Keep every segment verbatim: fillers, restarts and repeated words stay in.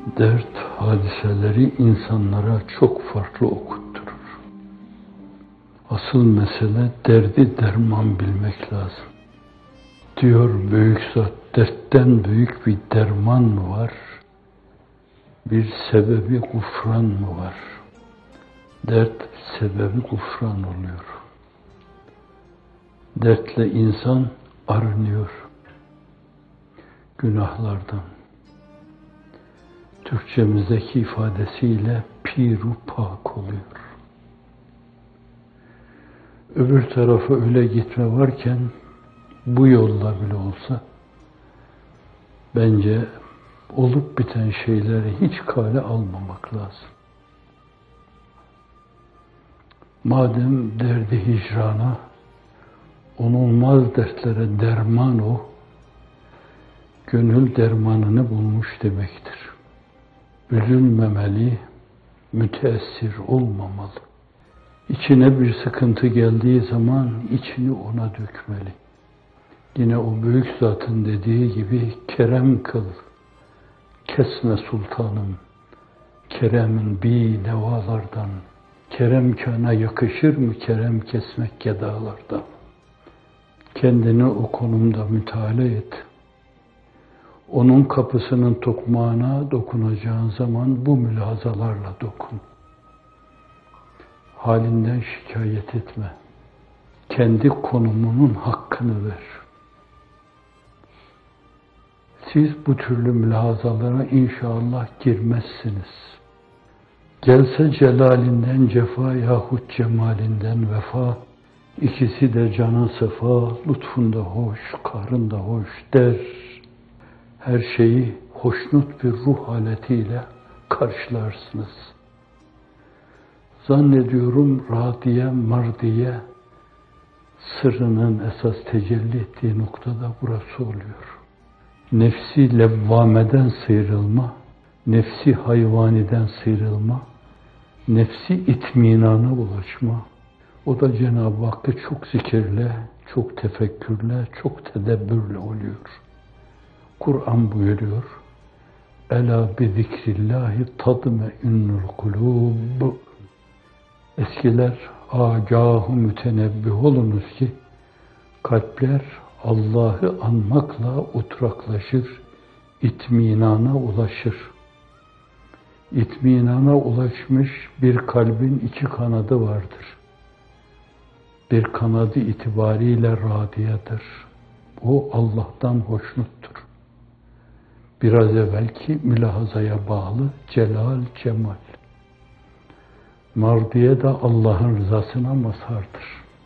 Dert hadiseleri insanlara çok farklı okutturur. Asıl mesele derdi derman bilmek lazım. Diyor büyük zat, dertten büyük bir derman mı var? Bir sebebi gufran mı var? Dert sebebi gufran oluyor. Dertle insan arınıyor günahlardan. Türkçemizdeki ifadesiyle piru pak oluyor. Öbür tarafa öyle gitme varken bu yolla bile olsa bence olup biten şeyleri hiç kale almamak lazım. Madem derdi hicrana, onulmaz dertlere derman o, gönül dermanını bulmuş demektir. Üzülmemeli, müteessir olmamalı. İçine bir sıkıntı geldiği zaman içini ona dökmeli. Yine o büyük zatın dediği gibi kerem kıl, kesme sultanım, keremin bi nevalardan, kerem kana yakışır mı kerem kesmek gedalardan? Kendini o konumda müteala et. Onun kapısının tokmağına dokunacağın zaman bu mülahazalarla dokun. Halinden şikayet etme. Kendi konumunun hakkını ver. Siz bu türlü mülahazalara inşallah girmezsiniz. Gelse celalinden cefa yahut cemalinden vefa, ikisi de canı sefa, lütfunda hoş, kahrında hoş der. Her şeyi hoşnut bir ruh haletiyle karşılarsınız. Zannediyorum radiye, mardiye sırrının esas tecelli ettiği noktada burası oluyor. Nefsi levvameden sıyrılma, nefsi hayvaniden sıyrılma, nefsi itminana ulaşma. O da Cenab-ı Hakk'ı çok zikirle, çok tefekkürle, çok tedebbürle oluyor. Kur'an buyuruyor, Ela bi zikrillahi tadme'ünnül kulub. Eskiler agâh-ı mütenebbih olunuz ki kalpler Allah'ı anmakla oturaklaşır, itminana ulaşır. İtminana ulaşmış bir kalbin iki kanadı vardır. Bir kanadı itibariyle radiyedir. O Allah'tan hoşnuttur. Biraz evvelki mülahazaya bağlı celal, cemal. Mardiye de Allah'ın rızasına mazhardır.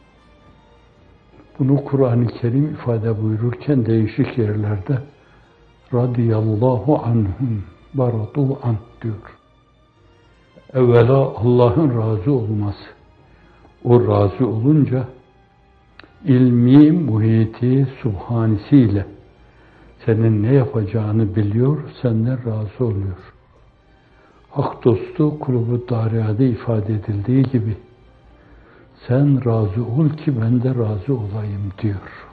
Bunu Kur'an-ı Kerim ifade buyururken değişik yerlerde radiyallahu anhum baradu an diyor. Evvela Allah'ın razı olması. O razı olunca ilmi muhiti subhanisiyle senin ne yapacağını biliyor, senden razı oluyor. Hak dostu Kulub-u Dariya'da ifade edildiği gibi sen razı ol ki ben de razı olayım diyor.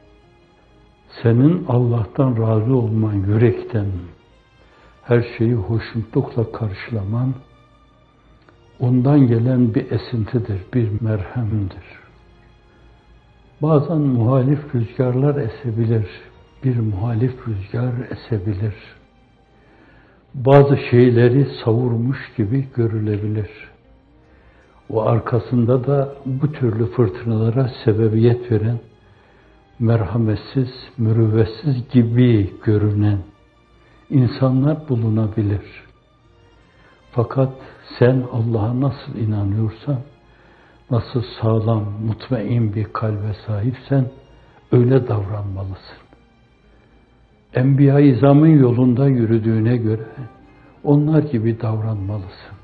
Senin Allah'tan razı olman yürekten, her şeyi hoşnutlukla karşılaman, ondan gelen bir esintidir, bir merhemdir. Bazen muhalif rüzgarlar esebilir, bir muhalif rüzgar esebilir. Bazı şeyleri savurmuş gibi görülebilir. O arkasında da bu türlü fırtınalara sebebiyet veren, merhametsiz, mürüvvetsiz gibi görünen insanlar bulunabilir. Fakat sen Allah'a nasıl inanıyorsan, nasıl sağlam, mutmain bir kalbe sahipsen öyle davranmalısın. Enbiya-i İzam'ın yolunda yürüdüğüne göre onlar gibi davranmalısın.